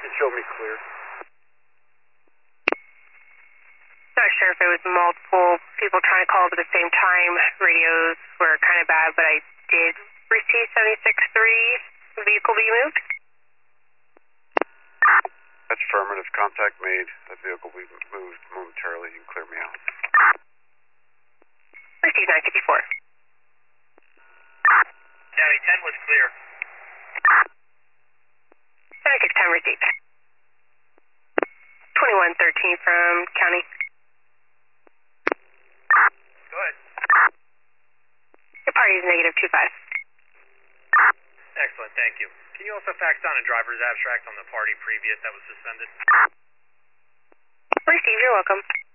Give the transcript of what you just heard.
show me clear. Not sure if it was multiple people trying to call at the same time. Radios were kind of bad, but I did receive 76-3. Vehicle be moved? That's affirmative. Contact made. That vehicle will be moved momentarily. You can clear me out. Received 954. County 10 was clear. 7610 received. 2113 from County. Go ahead. Your party is -25. Excellent, thank you. Can you also fax down a driver's abstract on the party previous that was suspended? Received, you're welcome.